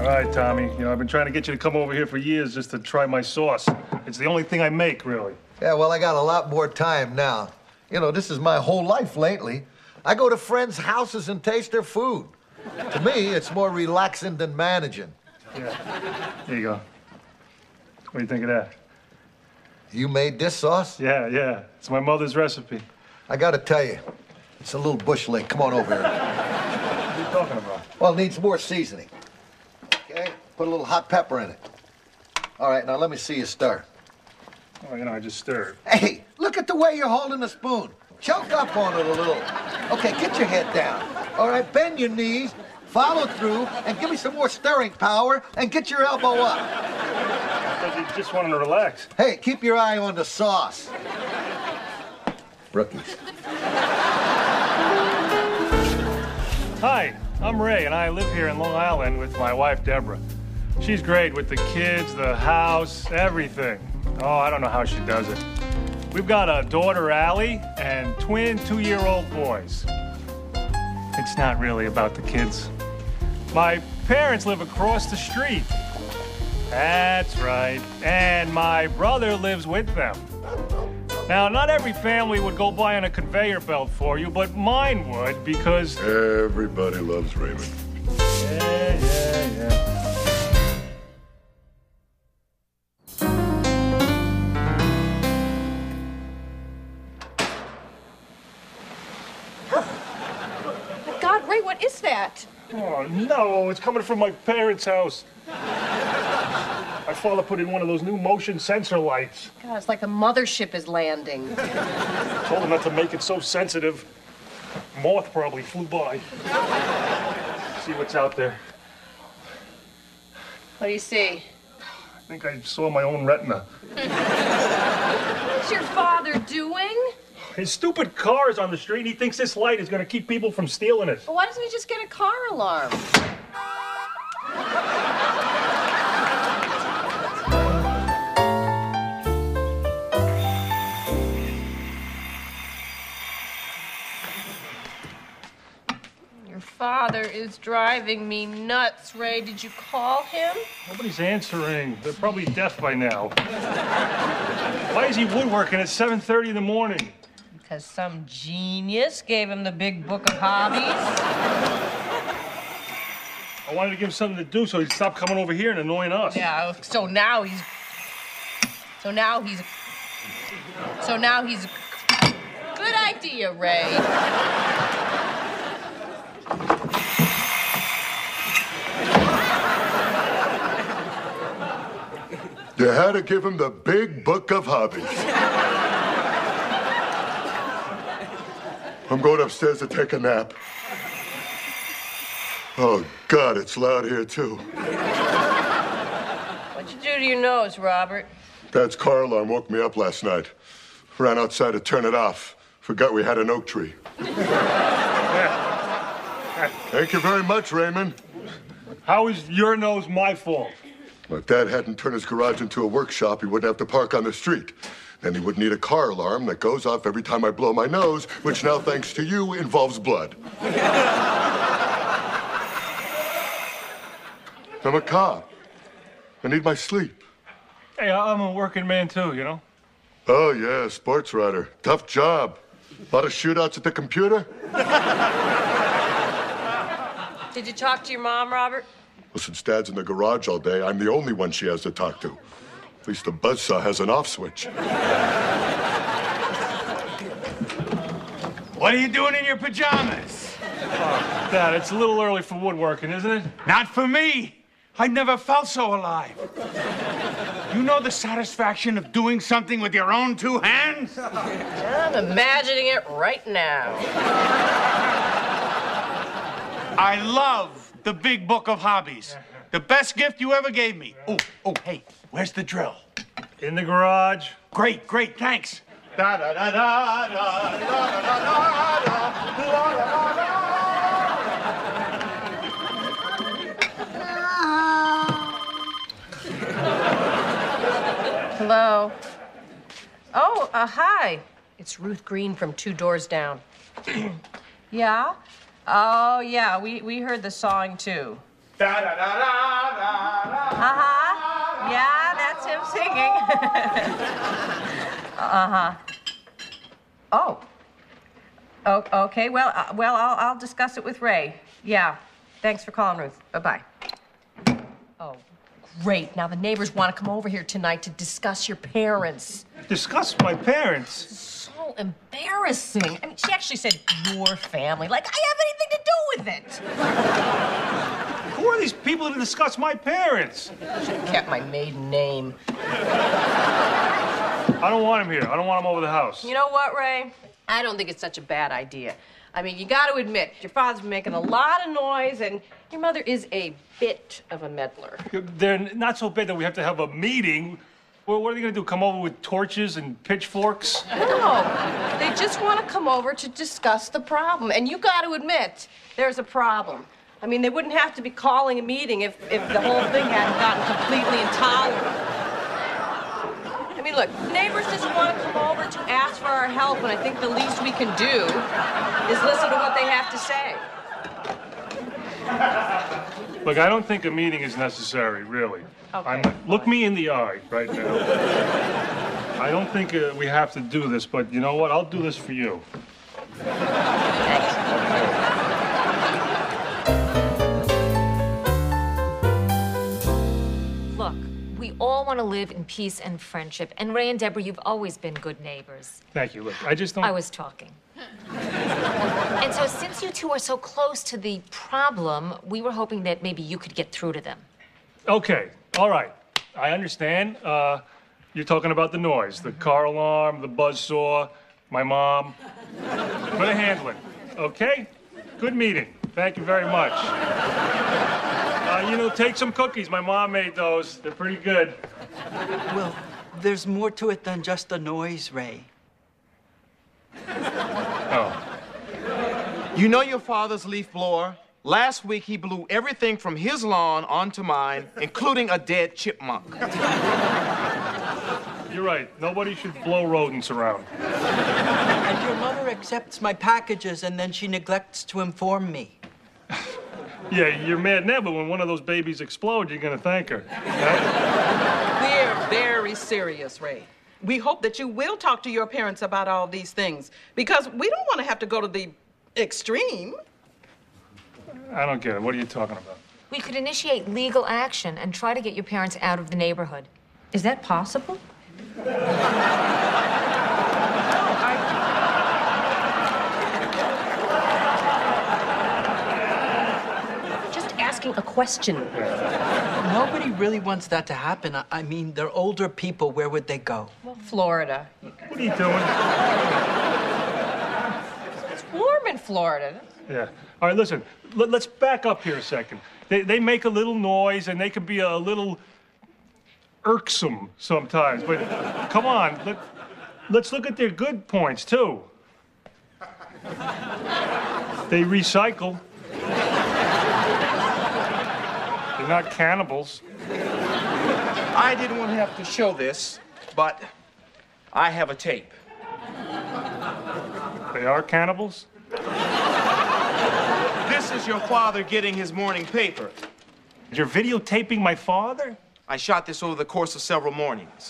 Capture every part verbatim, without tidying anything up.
All right, Tommy. You know, I've been trying to get you to come over here for years just to try my sauce. It's the only thing I make, really. Yeah, well, I got a lot more time now. You know, this is my whole life lately. I go to friends' houses and taste their food. To me, it's more relaxing than managing. Yeah. Here you go. What do you think of that? You made this sauce? Yeah, yeah. It's my mother's recipe. I gotta tell you, it's a little bush league. Come on over here. What are you talking about? Well, it needs more seasoning. Okay? Put a little hot pepper in it. All right, now let me see you stir. Oh, you know, I just stirred. Hey, look at the way you're holding the spoon. Choke up on it a little. Okay, get your head down. All right, bend your knees, follow through, and give me some more stirring power, and get your elbow up. Because you just wanted to relax. Hey, keep your eye on the sauce. Rookies. Hi, I'm Ray, and I live here in Long Island with my wife, Deborah. She's great with the kids, the house, everything. Oh, I don't know how she does it. We've got a daughter, Allie, and twin two-year-old boys. It's not really about the kids. My parents live across the street. That's right. And my brother lives with them. Now, not every family would go by on a conveyor belt for you, but mine would because... Everybody loves Raymond. Yeah, yeah, yeah. God, Ray, what is that? Oh, no, it's coming from my parents' house. My father put in one of those new motion sensor lights. God, it's like a mothership is landing. Told him not to make it so sensitive. Moth probably flew by. See what's out there. What do you see? I think I saw my own retina. What's your father doing? His stupid car is on the street, and he thinks this light is going to keep people from stealing it. Well, why doesn't he just get a car alarm? Your father is driving me nuts, Ray. Did you call him? Nobody's answering. They're probably deaf by now. Why is he woodworking at seven thirty in the morning? Because some genius gave him the big book of hobbies. I wanted to give him something to do so he'd stop coming over here and annoying us. Yeah, so now he's... So now he's... So now he's... Good idea, Ray. You had to give him the big book of hobbies. I'm going upstairs to take a nap. Oh, God, it's loud here, too. What'd you do to your nose, Robert? Dad's car alarm woke me up last night. Ran outside to turn it off. Forgot we had an oak tree. Thank you very much, Raymond. How is your nose my fault? Well, if Dad hadn't turned his garage into a workshop, he wouldn't have to park on the street. Then he wouldn't need a car alarm that goes off every time I blow my nose, which now, thanks to you, involves blood. I'm a cop. I need my sleep. Hey, I'm a working man, too, you know? Oh, yeah, sports writer. Tough job. A lot of shootouts at the computer? Did you talk to your mom, Robert? Well, since Dad's in the garage all day, I'm the only one she has to talk to. At least the buzzsaw has an off switch. What are you doing in your pajamas? Oh, Dad, it's a little early for woodworking, isn't it? Not for me. I never felt so alive. You know the satisfaction of doing something with your own two hands? I'm imagining it right now. I love the big book of hobbies. The best gift you ever gave me. Oh, oh, hey, where's the drill? In the garage. Great, great, thanks. Da da da da da da da da da. Hello. Oh, uh, hi. It's Ruth Green from Two Doors Down. Yeah? Oh, yeah, we, we heard the sawing, too. Da da da da da da. Uh-huh. Yeah, that's him singing. uh-huh. Oh. Oh, okay. Well, uh, well, I'll, I'll discuss it with Ray. Yeah. Thanks for calling, Ruth. Bye-bye. Oh, great. Now the neighbors want to come over here tonight to discuss your parents. Discuss my parents? So embarrassing. I mean, she actually said your family. Like I have anything to do with it. Who are these people to discuss my parents? Should have kept my maiden name. I don't want him here. I don't want him over the house. You know what, Ray? I don't think it's such a bad idea. I mean, you got to admit, your father's been making a lot of noise, and your mother is a bit of a meddler. They're not so bad that we have to have a meeting. Well, what are they going to do, come over with torches and pitchforks? No, they just want to come over to discuss the problem. And you got to admit, there's a problem. I mean, they wouldn't have to be calling a meeting if, if the whole thing hadn't gotten completely intolerable. I mean, look, neighbors just want to come over to ask for our help, and I think the least we can do is listen to what they have to say. Look, I don't think a meeting is necessary, really. Okay. I'm, look me in the eye right now. I don't think uh, we have to do this, but you know what? I'll do this for you. Thanks. Look, we all want to live in peace and friendship, and Ray and Deborah, you've always been good neighbors. Thank you. Look, I just don't... I was talking. And so since you two are so close to the problem, we were hoping that maybe you could get through to them. Okay, all right. I understand. Uh, you're talking about the noise, the car alarm, the buzzsaw, my mom. I'm gonna handle it, okay? Good meeting. Thank you very much. Uh, you know, take some cookies. My mom made those. They're pretty good. Well, there's more to it than just the noise, Ray. Oh. You know your father's leaf blower? Last week, he blew everything from his lawn onto mine, including a dead chipmunk. You're right. Nobody should blow rodents around. And your mother accepts my packages and then she neglects to inform me. Yeah, you're mad now, but when one of those babies explodes, you're gonna thank her. Right? We're very serious, Ray. We hope that you will talk to your parents about all these things, because we don't want to have to go to the extreme. I don't get it. What are you talking about? We could initiate legal action and try to get your parents out of the neighborhood. Is that possible? Just asking a question. Nobody really wants that to happen. I, I mean, they're older people. Where would they go? Well, Florida. What are you doing? It's warm in Florida. Yeah. All right, listen. Let, let's back up here a second. They, they make a little noise, and they can be a little irksome sometimes. But come on, let, let's look at their good points, too. They recycle. They're not cannibals. I didn't want to have to show this, but I have a tape. They are cannibals? This is your father getting his morning paper. You're videotaping my father? I shot this over the course of several mornings.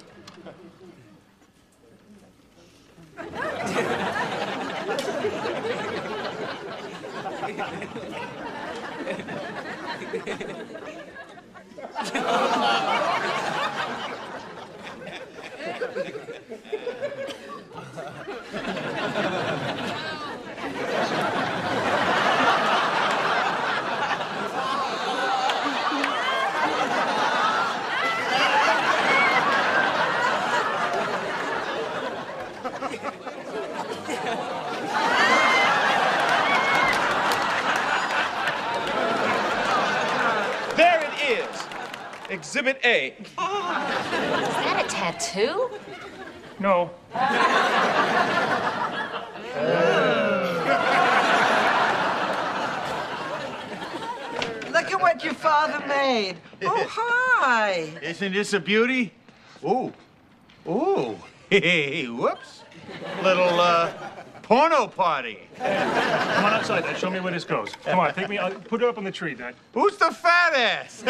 There it is. Exhibit A. Is that a tattoo? No. Look at what your father made. Oh, hi. Isn't this a beauty? Ooh. Ooh. Hey, whoops. Little, uh, porno party. Come on outside, Dad. Show me where this goes. Come on, take me out. Put it up on the tree, Dad. Who's the fat ass?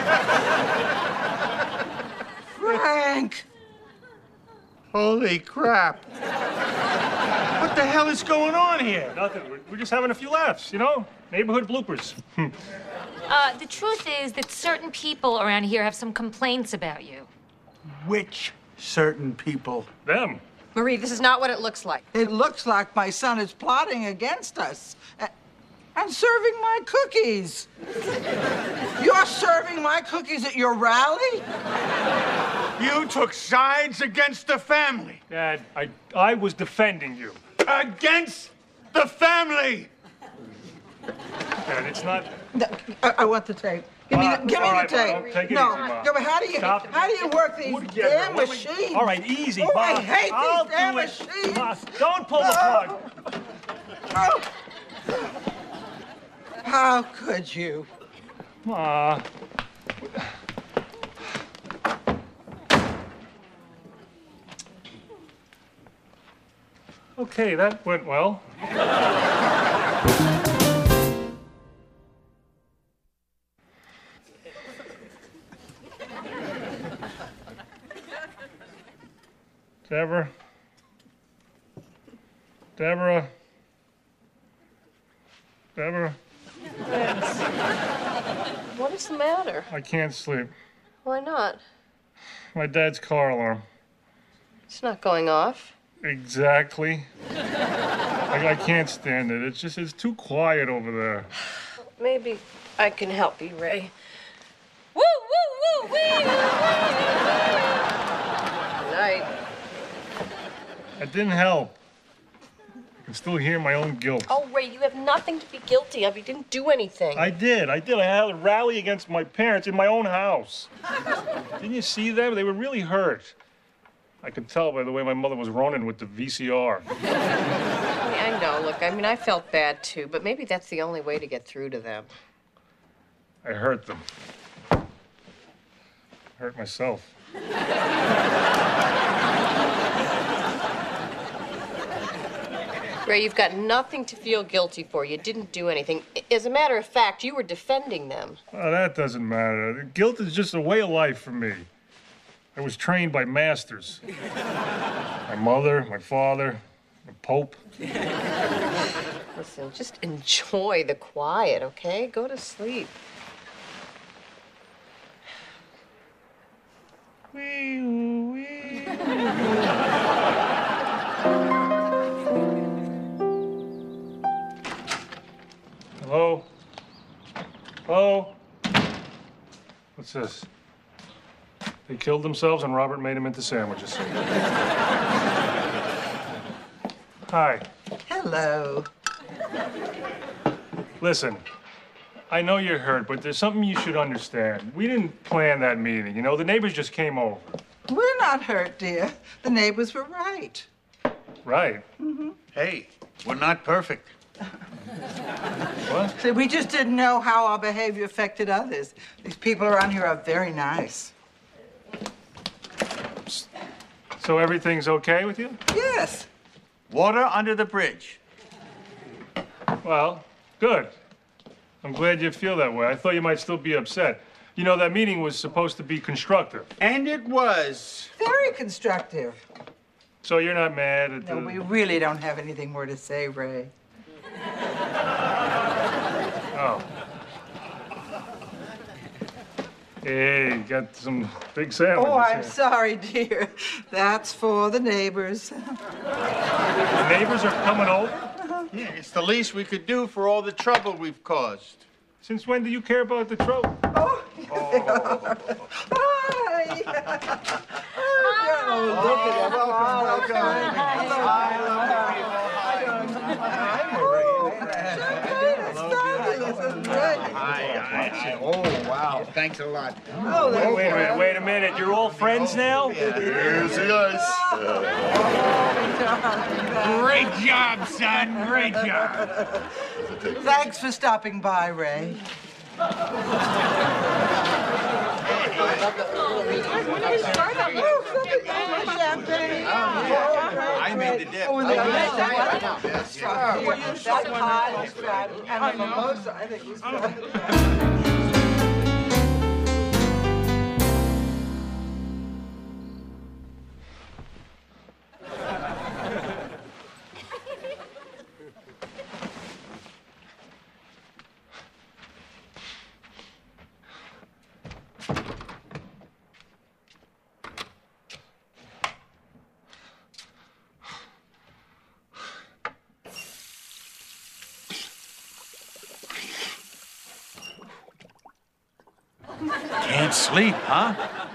Frank! Holy crap. What the hell is going on here? Nothing. We're, we're just having a few laughs, you know? Neighborhood bloopers. Uh, the truth is that certain people around here have some complaints about you. Which certain people? Them. Marie, this is not what it looks like. It looks like my son is plotting against us. a- And serving my cookies. You're serving my cookies at your rally? You took sides against the family. Dad, I, I was defending you. Against the family! Dad, it's not... No, I, I want the tape. Give me Uh, the, give me all the right, tape. Mom, take it no, easy, Mom. no, but how do you Stop. how do you work these What- yeah, damn what we- machines? All right, easy, Oh, I Bob. hate I'll these damn do it. machines. Bob, don't pull the plug. Oh. How could you? Ma. Okay, that went well. Deborah? Deborah? Deborah? What is the matter? I can't sleep. Why not? My dad's car alarm. It's not going off. Exactly. I, I can't stand it. It's just, it's too quiet over there. Maybe I can help you, Ray. Woo, woo, woo, wee, woo, Good night. That didn't help. I can still hear my own guilt. Oh, Ray, you have nothing to be guilty of. You didn't do anything. I did. I did. I had a rally against my parents in my own house. Didn't you see them? They were really hurt. I could tell by the way my mother was running with the V C R. I, mean, I know. Look, I mean, I felt bad too, but maybe that's the only way to get through to them. I hurt them. Hurt myself. Ray, you've got nothing to feel guilty for. You didn't do anything. As a matter of fact, you were defending them. Well, that doesn't matter. Guilt is just a way of life for me. I was trained by masters. My mother, my father, the Pope. Listen, just enjoy the quiet, okay? Go to sleep. Wee, wee. Hello? Hello? What's this? They killed themselves and Robert made them into sandwiches. Hi. Hello. Listen, I know you're hurt, but there's something you should understand. We didn't plan that meeting, you know? The neighbors just came over. We're not hurt, dear. The neighbors were right. Right. Hey, we're not perfect. What? See, we just didn't know how our behavior affected others. These people around here are very nice. So everything's okay with you? Yes. Water under the bridge. Well, good. I'm glad you feel that way. I thought you might still be upset. You know, that meeting was supposed to be constructive. And it was. Very constructive. So you're not mad at the... No, we really don't have anything more to say, Ray. Oh. Hey, you got some big sandwiches Oh, I'm here. sorry, dear. That's for the neighbors. The neighbors are coming over? Yeah, it's the least we could do for all the trouble we've caused. Since when do you care about the trouble? Oh, hi. Oh, look at welcome, welcome. Oh, wow. Thanks a lot. Oh, Wait, wait a minute, wait a minute. You're all friends now? Here's the ice. Great job, son. Great job. Thanks for stopping by, Ray. I made the dip. Oh, I the- know. Yes, I I know. know. Yes, That's yes. right. Yes. That's pie is fried, and the mimosa, I think, is fried. Can't sleep, huh?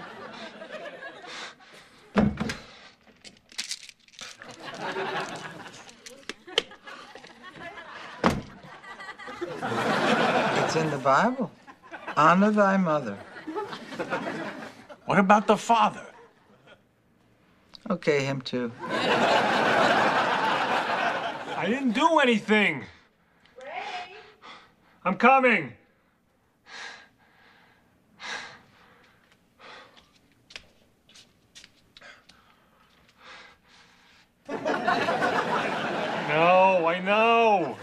It's in the Bible. Honor thy mother. What about the father? Okay, him too. I didn't do anything. I'm coming. No, I know.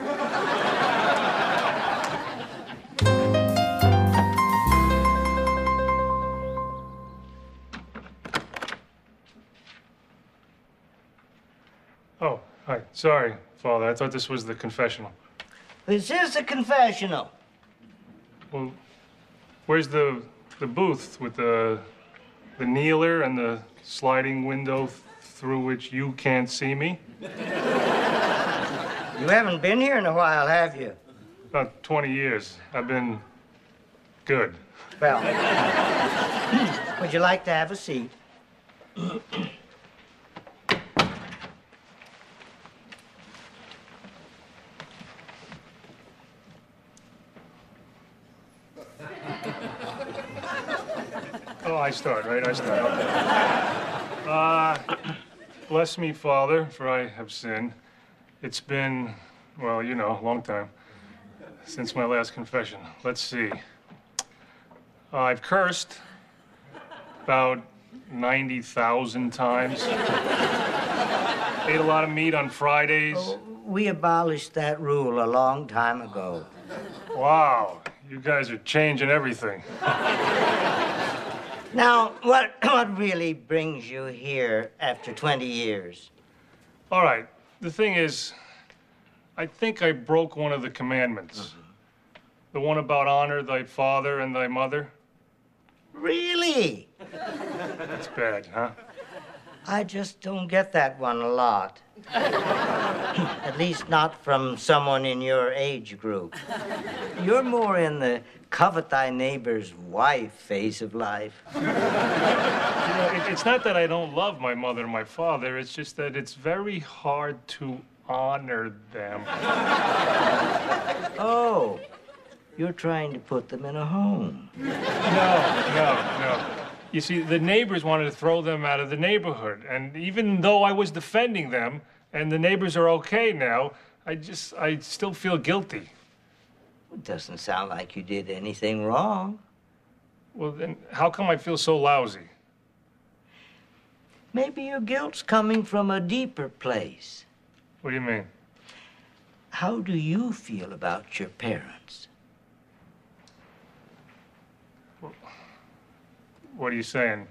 Oh, hi. Sorry, Father. I thought this was the confessional. This is the confessional. Well, where's the the booth with the the kneeler and the sliding window th- through which you can't see me? You haven't been here in a while, have you? About twenty years. I've been good. Well, would you like to have a seat? Oh, I start, right? I start. Okay. Uh, bless me, Father, for I have sinned. It's been, well, you know, a long time since my last confession. Let's see. Uh, I've cursed about ninety thousand times. Ate a lot of meat on Fridays. Oh, we abolished that rule a long time ago. Wow, you guys are changing everything. Now, what, what really brings you here after twenty years? All right, the thing is, I think I broke one of the commandments. Mm-hmm. The one about honor thy father and thy mother. Really? That's bad, huh? I just don't get that one a lot. At least not from someone in your age group. You're more in the covet thy neighbor's wife phase of life. You know, it, it's not that I don't love my mother and my father, it's just that it's very hard to honor them. Oh, you're trying to put them in a home. No, no, no. You see, the neighbors wanted to throw them out of the neighborhood, and even though I was defending them, and the neighbors are okay now, I just, I still feel guilty. It doesn't sound like you did anything wrong. Well, then how come I feel so lousy? Maybe your guilt's coming from a deeper place. What do you mean? How do you feel about your parents? What are you saying?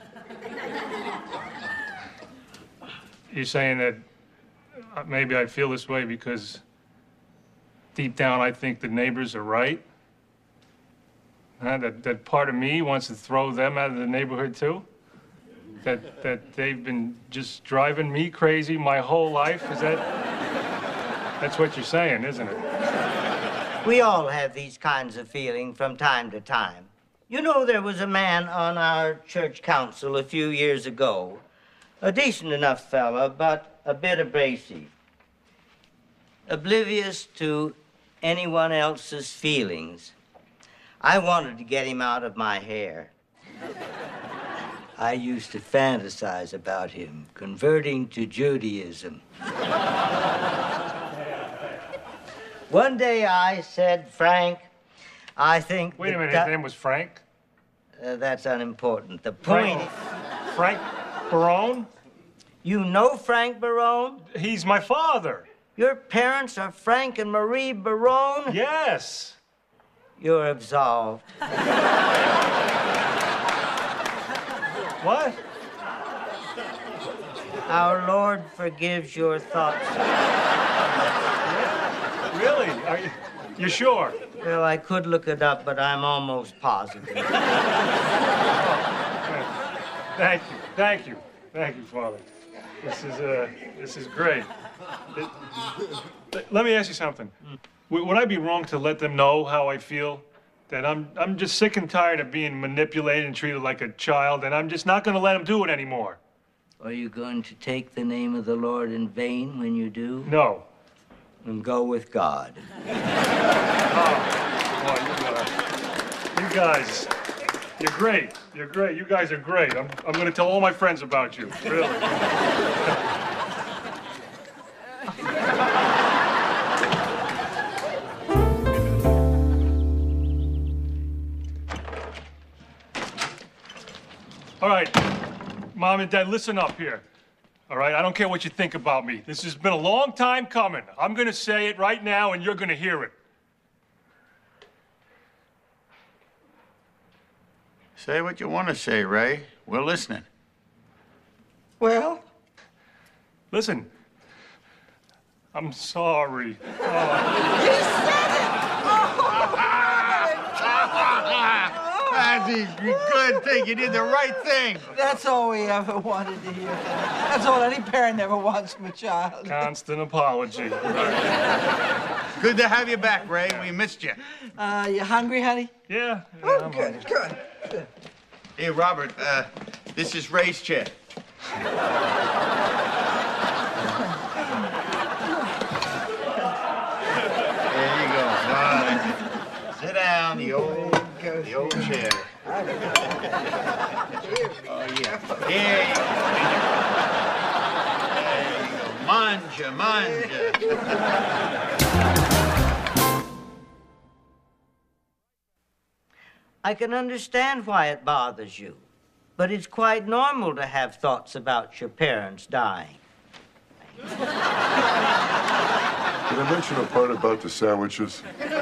You're saying that maybe I feel this way because deep down I think the neighbors are right? Huh? That, that part of me wants to throw them out of the neighborhood too? That, that they've been just driving me crazy my whole life? Is that... That's what you're saying, isn't it? We all have these kinds of feelings from time to time. You know, there was a man on our church council a few years ago, a decent enough fella, but a bit abrasive, oblivious to anyone else's feelings. I wanted to get him out of my hair. I used to fantasize about him converting to Judaism. One day I said, Frank, I think... Wait a minute, that- his name was Frank? Uh, that's unimportant. The point... Frank, Frank Barone? You know Frank Barone? He's my father. Your parents are Frank and Marie Barone? Yes. You're absolved. What? Our Lord forgives your thoughts. Really? Are you, you sure? Well, I could look it up, but I'm almost positive. Thank you. Thank you. Thank you, Father. This is, uh, this is great. It, let me ask you something. W- would I be wrong to let them know how I feel? That I'm, I'm just sick and tired of being manipulated and treated like a child, and I'm just not going to let them do it anymore. Are you going to take the name of the Lord in vain when you do? No. Then go with God. Oh, boy, you, uh, you guys, you're great. You're great. You guys are great. I'm, I'm going to tell all my friends about you. Really. All right, Mom and Dad, listen up here. All right, I don't care what you think about me. This has been a long time coming. I'm going to say it right now, and you're going to hear it. Say what you want to say, Ray. We're listening. Well? Listen, I'm sorry. Oh. You said it! That's a good thing. You did the right thing. That's all we ever wanted to hear. That's all any parent ever wants from a child. Constant apology. Good to have you back, Ray. We missed you. Uh, you hungry, honey? Yeah. yeah Oh, I'm good, hungry. good, good. Hey, Robert, uh, this is Ray's chair. There you go. Fine. Sit down, the old, the old chair. Oh, yeah. There you go. There you go. Manja, manja. I can understand why it bothers you, but it's quite normal to have thoughts about your parents dying. Did I mention a part about the sandwiches?